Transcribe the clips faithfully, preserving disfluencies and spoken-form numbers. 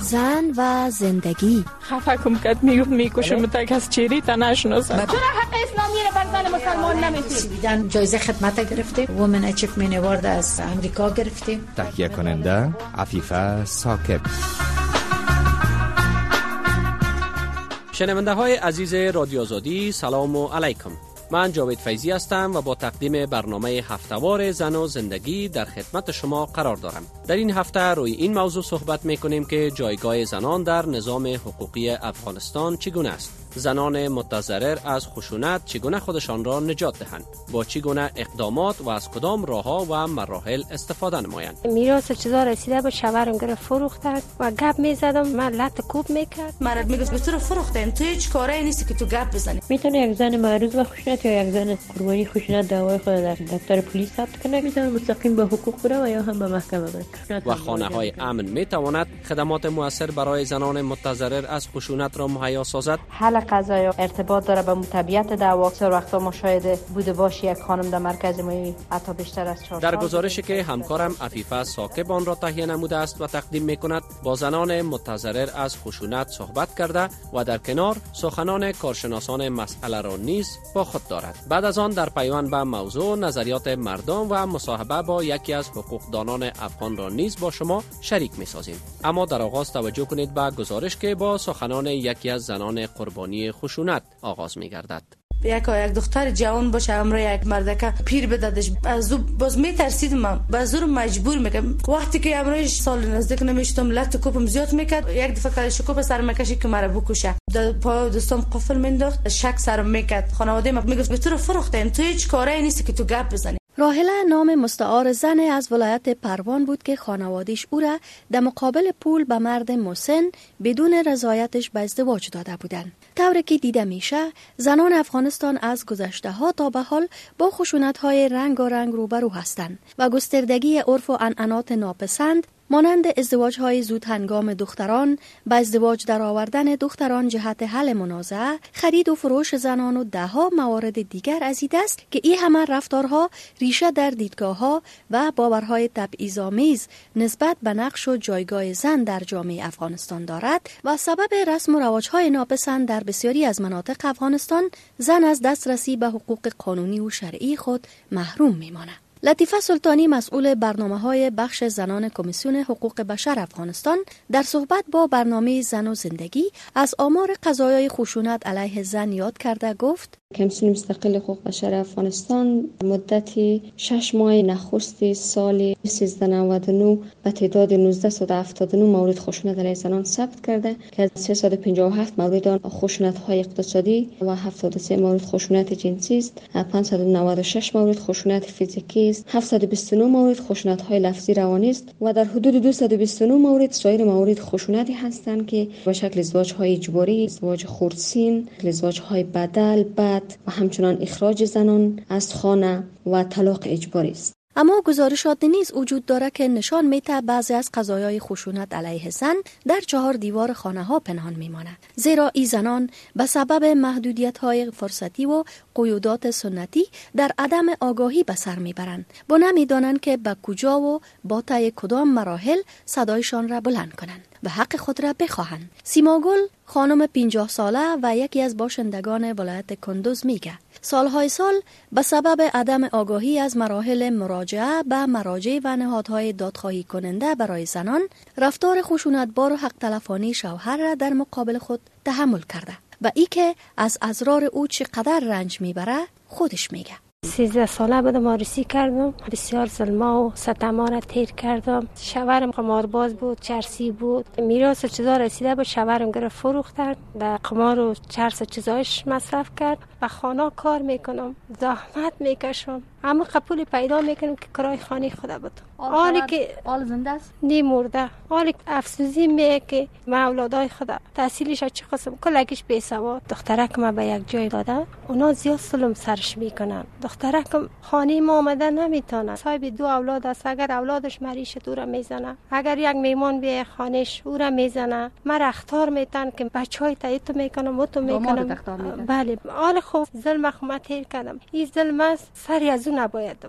زن و زندگی. خفه کم کد میگفت میکشم تا کس چیری تا نشناسم. چرا حق اسلامی رو بر زن مسلمان نمیدید؟ جایزه خدمت گرفتیم، وومن اچیومنت اوارد از امریکا گرفتیم. تهیه کننده عفیفه ثاقب. شنونده های عزیز رادیو آزادی، سلام و علیکم. من جاوید فیضی هستم و با تقدیم برنامه هفتهوار زن و زندگی در خدمت شما قرار دارم. در این هفته روی این موضوع صحبت میکنیم که جایگاه زنان در نظام حقوقی افغانستان چگونه است. زنان متضرر از خشونت چگونه خودشان را نجات دهند، با چگونه اقدامات و از کدام راهها و مراحل استفاده نمایند. میراث چیزا رسیده به شوهرم گرفت فروختن و گپ میزدم، من لط کوب میکرد. مرد میگفت به تو رو فروختن، تو هیچ کاری نیستی که تو گپ بزنی. میتونه یک زن معرض به خشونت یا یک زن قربانی خشونت دعوای خود در دفتر پلیس ثبت کنه، میتونه مستقیم به حقوق بره و یا هم به محکمه بره. و خانه‌های امن میتواند خدمات مؤثر برای زنان متضرر از خشونت را مهیا سازد. حل قضایا ارتباط داره به طبیعت دعوا. سر وقتا مشاهده بوده باشه یک خانم در مرکز ما حتی بیشتر از چهار در گزارشی که همکارم عفیفه ثاقب آن را تهیه نموده است و تقدیم میکند، با زنان متضرر از خشونت صحبت کرده و در کنار سخنان کارشناسان مسئله را نیز با خود دارد. بعد از آن در پیوند به موضوع نظریات مردم و مصاحبه با یکی از حقوقدانان افغان را نیز با شما شریک می‌سازیم. اما در آغاز توجه کنید به گزارش که با سخنان یکی از زنان قربانی خشونت آغاز می‌گردد. یک یک دختر جوان باشه امروز یک مردکه پیر بدادش، از باز میترسیدم، من باز رو مجبور میکنم. وقتی که امروز سال نزدیک نمیشتم لط کوپم زیاد میکرد، یک دفعه کارش کوپ سر مکشی که مرا بکشه، در پای دستم قفل مینداخت، شک سرم میکرد. خانواده من میگفت به تو رو فروختن، تو هیچ کاری نیستی که تو گپ بزنی. راهله نام مستعار زن از ولایت پروان بود که خانواده‌اش او را در مقابل پول به مرد مسن بدون رضایتش به ازدواج داده بودند. طوری که دیده میشه زنان افغانستان از گذشته ها تا به حال با خشونت‌های رنگارنگ روبرو هستند و گستردگی عرف و عنعنات ناپسند مانند ازدواج‌های زود هنگام دختران، به ازدواج درآوردن دختران جهت حل منازعه، خرید و فروش زنان و ده‌ها موارد دیگر از این است که این همه رفتارها ریشه در دیدگاه‌ها و باورهای تبعیض‌آمیز نسبت به نقش و جایگاه زن در جامعه افغانستان دارد و سبب رسم و رواج‌های ناپسند در بسیاری از مناطق افغانستان زن از دسترسی به حقوق قانونی و شرعی خود محروم می‌ماند. لطیفه سلطانی مسئول برنامه‌های بخش زنان کمیسیون حقوق بشر افغانستان در صحبت با برنامه زن و زندگی از آمار قضایای خشونت علیه زن یاد کرده گفت: کمیسیون مستقل حقوق بشر افغانستان مدتی شش ماه نخست سال سیزده نود و نه به تعداد نوزده هفتاد و نه مورد خشونت علیه زنان ثبت کرده که از سیصد و پنجاه و هفت مورد آن خشونت‌های اقتصادی و هفتاد و سه مورد خشونت جنسی است، پانصد و نود و شش مورد خشونت فیزیکی است، هفتصد و بیست و نه مورد خشونت‌های لفظی روانی است و در حدود دویست و بیست و نه مورد سایر موارد خشونتی هستند که به شکل ازدواج‌های اجباری، ازدواج خردسین، ازدواج‌های بدل، بعد و همچنان اخراج زنان از خانه و طلاق اجباری است. اما گزارشات نیز وجود داره که نشان میده بعضی از قضایای خشونت علیه زن در چهار دیوار خانه ها پنهان میماند، زیرا این زنان به سبب محدودیت های فرصتی و قیودات سنتی در عدم آگاهی به سر میبرند، با نمیدانند که به کجا و با طی کدام مراحل صدایشان را بلند کنند و حق خود را بخواهند. سیما گل خانم پنجاه ساله و یکی از باشندگان ولایت کندوز میگه سالهای سال به سبب عدم آگاهی از مراحل مراجعه به مراجع و نهادهای دادخواهی کننده برای زنان، رفتار خشونتبار و حق تلفانی شوهر را در مقابل خود تحمل کرده و ای که از ازرار او چقدر رنج میبره خودش میگه. سیزده ساله بودم، آرسی کردم، بسیار ظلم‌ها و ستم‌ها را تیر کردم. شوهرم قمارباز بود، چرسی بود، میراث چیزا رسیده به شوهرم گرفت فروختن، در قمار و چرس چیزایش مصرف کرد. و خانه کار میکنم، زحمت میکشم، اما قبول پیدا میکنم که کرای خانه خدا بود. حالی که آل زنده است، نی مرده. حالی افسوسی میگه که ما اولادای خدا تحصیلش چه قسم کلگیش بی سواد، دخترک ما به یک جای داده، اونا زیاد ظلم سرش میکنن. دخترکم خانه ما آمده نمیتونه، صاحب دو اولاد است، اگر اولادش مریشه او را میزنه، اگر یک میمون بیه خانهش او را میزنه. ما اختار میتن که بچهای تایید میکنم و تو میکنم. بله، حال خوب ظلم خمت هیر کردم. این ظلم است، سری از اون نباید باشه.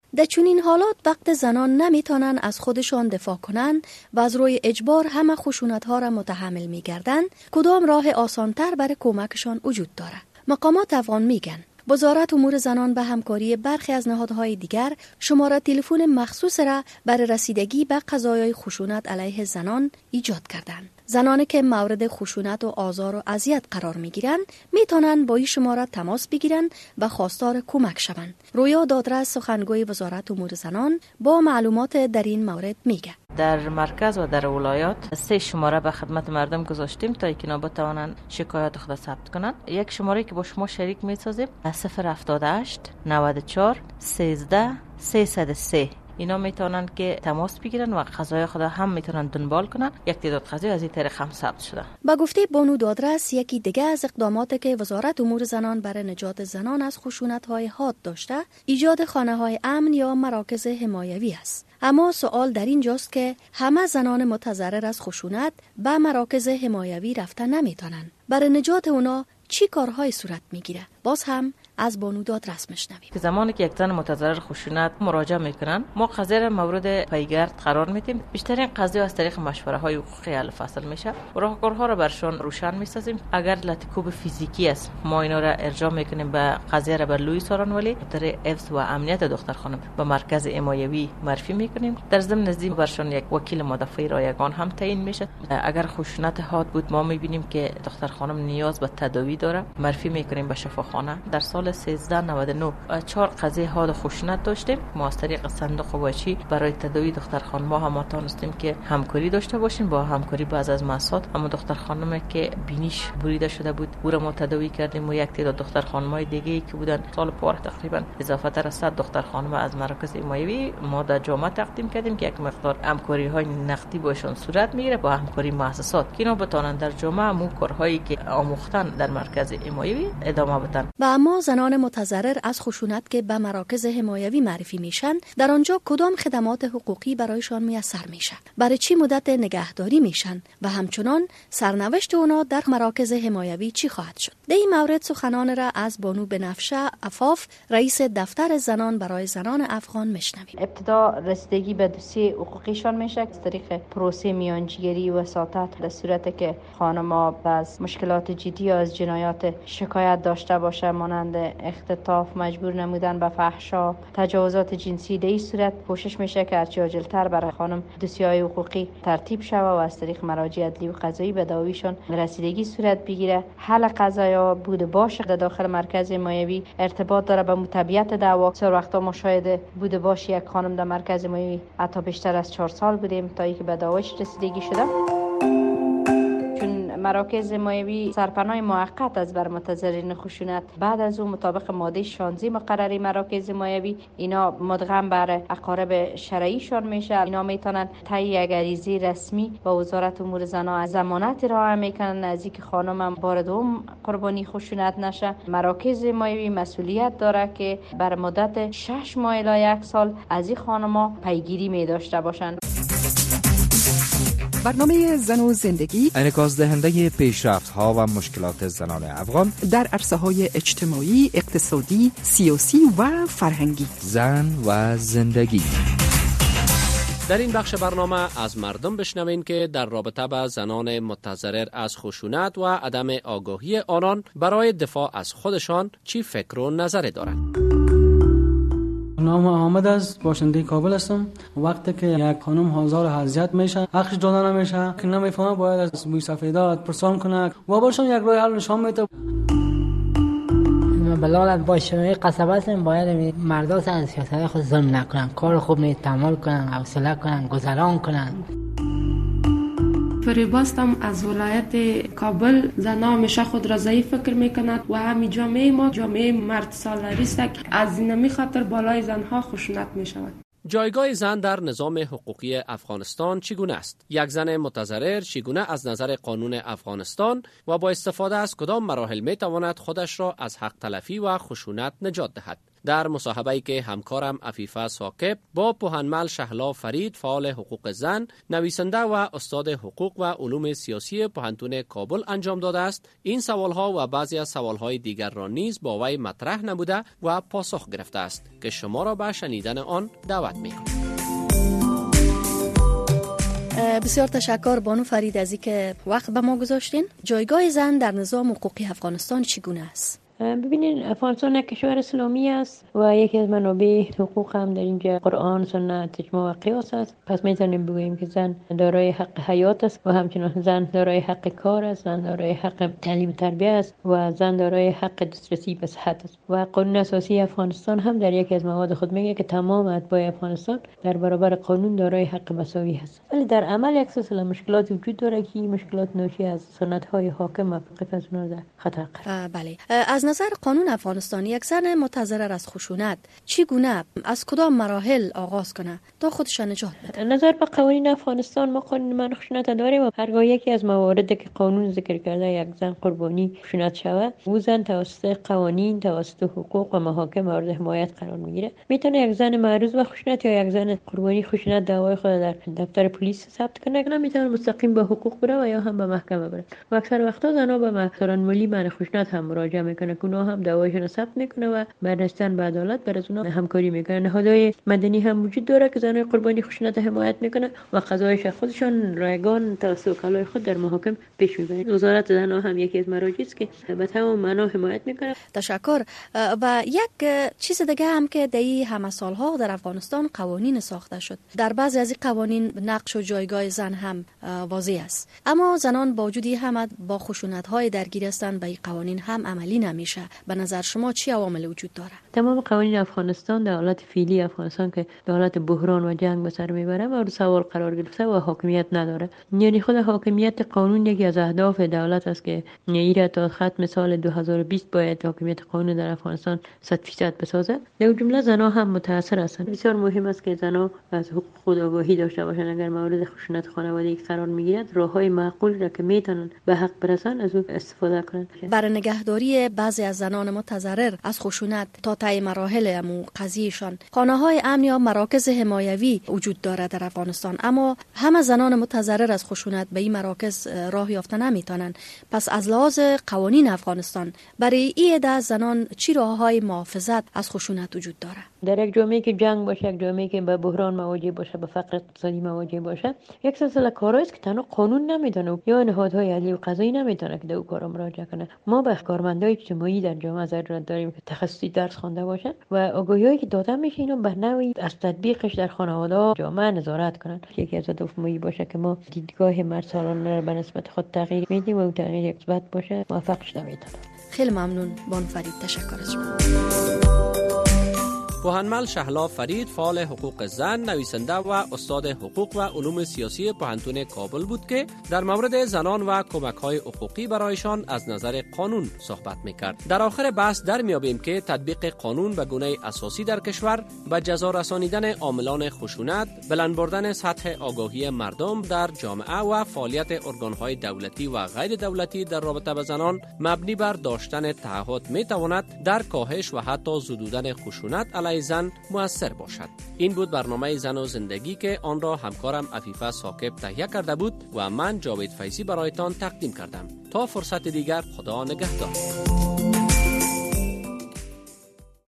در چنین حالات وقت زنان نمیتونن از خودشان دفاع کنن و از روی اجبار همه خشونت‌ها را متحمل میگردن، کدام راه آسانتر برای کمکشان وجود داره؟ مقامات افغان میگن وزارت امور زنان به همکاری برخی از نهادهای دیگر شماره تلفن مخصوص را برای رسیدگی به قضایای خشونت علیه زنان ایجاد کردند. زنانی که مورد خشونت و آزار و اذیت قرار میگیرند میتونن با این شماره تماس بگیرن و خواستار کمک شوند. رویا دادرس سخنگوی وزارت امور زنان با معلومات در این مورد میگه. در مرکز و در ولایات سه شماره به خدمت مردم گذاشتیم تا اینکه بتوانند شکایت خود ثبت کنند. یک شماره که با شما شریک میسازیم صفر هفتاد و هشت نود و چهار سیزده سیصد و سه. اینا میتونن که تماس بگیرن و قضایا خود هم میتونن دنبال کنن. یک تعداد قضایا از این طریق هم ثبت شده. با گفته بانو دادرس یکی دیگه از اقداماتی که وزارت امور زنان برای نجات زنان از خشونت‌های حاد داشته ایجاد خانه‌های امن یا مراکز حمایوی است. اما سوال در اینجاست که همه زنان متضرر از خشونت به مراکز حمایوی رفتن نمیتونن. برای نجات اونا چی کارهای صورت میگیره؟ باز هم از بانو دادرس میشنویم. زمانی که یک زن متضرر خشونت مراجعه میکنن، ما قضیه را مورد پیگرد قرار میدیم. بیشترین قضیه از طریق مشوره های حقوقی حل فصل میشه. راهکارها را برشان روشن میسازیم. اگر لطیکوب فیزیکی است، ما اینا را ارجاع میکنیم به قضیه را بر لوی سارانولی. در حفظ و امنیت دختر خانم به مرکز حمایوی معرفی میکنیم. در ضمن نزدیک برشان یک وکیل مدافع رایگان هم تعیین میشه. اگر خشونت حاد بود، ما میبینیم که دختر خانم نیاز به تداوی داره، معرفی میکنیم به شفاخانه. در سال سیزده نود و نه چهار قضیه حاد خشونت داشتیم. ما از طریق صندوق واچی برای تداوی دختر خانم ما هم توانستیم که همکاری داشته باشیم. با همکاری بعض از مسات اما دختر خانم که بینیش بریده شده بود او را ما تداوی کردیم و یک تعداد دختر خانم‌های دیگه که بودن سال پاره تقریبا اضافه تر از صد دختر خانم از مراکز حمایوی ما در جامعه تقدیم کردیم که یک مقدار همکاری‌های نقدی باشون صورت میگیره با همکاری مؤسسات که اینا بتونن در جامعه مو کارهایی که آموختن در مرکز حمایوی ادامه بدن. و اما زنان متضرر از خشونت که به مراکز حمایوی معرفی میشن در آنجا کدام خدمات حقوقی برایشان میسر میشه؟ برای چی مدت نگهداری میشن و همچنان سرنوشت اونا در مراکز حمایوی چی خواهد شد؟ در این مورد سخنان را از بانو بنفشه عفاف رئیس دفتر زنان برای زنان افغان میشنویم. ابتدا رسیدگی به دوسیه حقوقیشان میشه از طریق پروسه میانجیگری و وساطت در صورتی که خانم‌ها از مشکلات جدی از جنایات شکایت داشته باشه مانند اختطاف، مجبور نمودن به فحشا، تجاوزات جنسی. در این صورت کوشش میشه که هرچه عاجل‌تر برای خانم دوسیه‌های حقوقی ترتیب شود و از طریق مراجع عدلی و قضایی به دعویشان رسیدگی صورت بگیره. حل قضایا بود باشه در داخل مرکز حمایوی ارتباط داره به طبیعت دعوا. سر وقتا مشاهده بود باشه یک خانم در مرکز حمایوی حتی بیشتر از چهار سال بودیم تا اینکه به دعواش رسیدگی شده. مراکز حمایوی سرپناه موقت از بر متضررین خشونت بعد از اون مطابق ماده شانزده مقرره مراکز حمایوی اینا مدغم بر اقارب شرعیشان میشه. اینا میتونن تهیه یک عریضه رسمی با وزارت امور زنان از ضمانت ارائه میکنن از اینکه خانم هم بار دوم قربانی خشونت نشه. مراکز حمایوی مسئولیت داره که بر مدت شش ماه الی یک سال از این خانم‌ها پیگیری می داشته باشند. برنامه زن و زندگی انعکاس دهنده پیشرفت ها و مشکلات زنان افغان در عرصه های اجتماعی، اقتصادی، سیاسی و فرهنگی. زن و زندگی. در این بخش برنامه از مردم بشنوین که در رابطه با زنان متضرر از خشونت و عدم آگاهی آنان برای دفاع از خودشان چی فکر و نظر دارند. نام احمد از باشنده کابل هستم. وقتی که یک خانم حاضر اذیت میشه، حقش داده نمیشه، که نمیفهمه باید از بوی سفیدات پرسان کنه و برشون یک راه حل نشان میده. بلال باشه قصبه هستیم باید مردا سر سیاست خود ظلم نکنن، کار خوب نیست، تحمل کنن، حوصله کنن، گذران کنن. فریباستم از ولایت کابل. زنها همیشه خود را ضعیف فکر میکنند و همین جامعه ما جامعه مرد سالاری است که از این خاطر بالای زنها خشونت میشود. جایگاه زن در نظام حقوقی افغانستان چگونه است؟ یک زن متضرر چگونه از نظر قانون افغانستان و با استفاده از کدام مراحل می تواند خودش را از حق تلفی و خشونت نجات دهد؟ در مصاحبه‌ای که همکارم عفیفه ثاقب با پوهنمل شهلا فرید فعال حقوق زن، نویسنده و استاد حقوق و علوم سیاسی پوهنتون کابل انجام داده است، این سوالها و بعضی از سوالهای دیگر را نیز با وی مطرح نموده و پاسخ گرفته است که شما را به شنیدن آن دعوت می‌کنم. بسیار تشکر بانو فرید از اینکه وقت به ما گذاشتین. جایگاه زن در نظام حقوقی افغانستان چگونه است؟ ببینین، افغانستان یک کشور اسلامی است و یکی از منابع حقوق هم در اینجا قرآن، سنت، اجماع و قیاس است. پس میتونیم بگوییم که زن دارای حق حیات است و همچنین زن دارای حق کار است، زن دارای حق تعلیم و تربیت است و زن دارای حق دسترسی به صحت است. و قانون اساسی افغانستان هم در یکی از مواد خود میگه که تمام اتباع افغانستان در برابر قانون دارای حق مساوی هست. ولی در عمل یک سلسله مشکلات وجود داره که مشکلات ناشی از سنت‌های حاکم و از اونها در خطر قرار. بله. از نظر قانون افغانستان یک زن متضرر از خشونت چگونه از کدام مراحل آغاز کنه تا خودش نجات بده؟ نظر به قوانین افغانستان ما قانون منع خشونت داریم و هرگاه یکی از مواردی که قانون ذکر کرده یک زن قربانی خشونت شود، او زن توسط قوانین، توسط حقوق و محاکم مورد حمایت قرار میگیره. میتونه یک زن معرض به خشونت یا یک زن قربانی خشونت دعوای خود در دفتر پلیس ثبت کنه، یا میتونه مستقیم به حقوق بره و یا هم به محکمه بره. و اکثر وقتا زنها به محکمه ملی منع خشونت هم مراجعه میکنه، اونا هم دعوایشون ثبت میکنه و بعد رسیدن به عدالت بر از اونها همکاری میکنه. نهادهای مدنی هم وجود داره که زنهای قربانی خشونت حمایت میکنه و قضایش خودشان رایگان توسط وکلای خود در محاکم پیش میبرن. وزارت زنها هم یکی از مراجعی است که به تمام معنا حمایت میکنه. تشکر. و یک چیز دیگه هم که در این همه سالها در افغانستان قوانین ساخته شد، در بعضی از این قوانین نقش و جایگاه زن هم واضح است، اما زنان با وجود هم با خشونت‌های درگیر هستند، به این قوانین هم عملی نمیشه. به نظر شما چی عوامل وجود داره؟ تمام قوانین افغانستان در حالت فعلی افغانستان که در حالت بحران و جنگ به سر میبره مورد سوال قرار گرفته و حاکمیت نداره. یعنی خود حاکمیت قانون یکی از اهداف دولت است که ایره تا ختم سال دو هزار و بیست باید حاکمیت قانون در افغانستان صد درصد بسازه. در جمله زنها هم متاثر هستند. بسیار مهم است که زنها از حقوق خود آگاهی داشته باشند. اگر مورد خشونت خانوادگی قرار میگیرد، راههای معقول را که میتونن به حق برسن از او استفاده کنند. برای نگهداری بعضی از زنان متضرر از خشونت تا طی مراحل امو قضیهشان خانه‌های امن یا مراکز حمایوی وجود دارد در افغانستان، اما همه زنان متضرر از خشونت به این مراکز راه یافته نمیتونن. پس از لحاظ قوانین افغانستان برای این عده زنان چی راههای محافظت از خشونت وجود داره؟ در یک جامعه که جنگ باشه، یک جامعه که به بحران مواجه باشه، به فقر اقتصادی مواجه باشه، یک سلسله کارهایی است که تنها قانون نمیتونه یا نهادهای عدلی و قضایی نمیتونه که به اون کارا مراجعه کنه. ما به کارمندای اجتماعی در جامعه ضرورت داریم که تخصصی درس خوانده باشن و آگاهیایی که داده میشه اینو به نوعی از تطبیقش در خانواده جامعه نظارت کنن. یکی از هدف ما باشه که ما دیدگاه مرد سالانه را به نسبت خود تغییر میدیم و اون تغییر مثبت باشه، موفقش نمیتونه. خیلی ممنون بانو فرید، تشکر از شما. پوهنمل شهلا فرید فعال حقوق زن، نویسنده و استاد حقوق و علوم سیاسی پوهنتون کابل بود که در مورد زنان و کمک‌های حقوقی برایشان از نظر قانون صحبت می‌کرد. در آخر بحث در میابیم که تطبیق قانون به گونه اساسی در کشور به جزا رسانیدن عاملان خشونت، بلند بردن سطح آگاهی مردم در جامعه و فعالیت ارگان‌های دولتی و غیر دولتی در رابطه با زنان مبنی بر داشتن تعهد می‌تواند در کاهش و حتی زدودن خشونت علیه زن مؤثر باشد. این بود برنامه زن و زندگی که آن را همکارم عفیفه ثاقب تهیه کرده بود و من جاوید فیضی برایتان تقدیم کردم. تا فرصت دیگر، خدا نگهدار.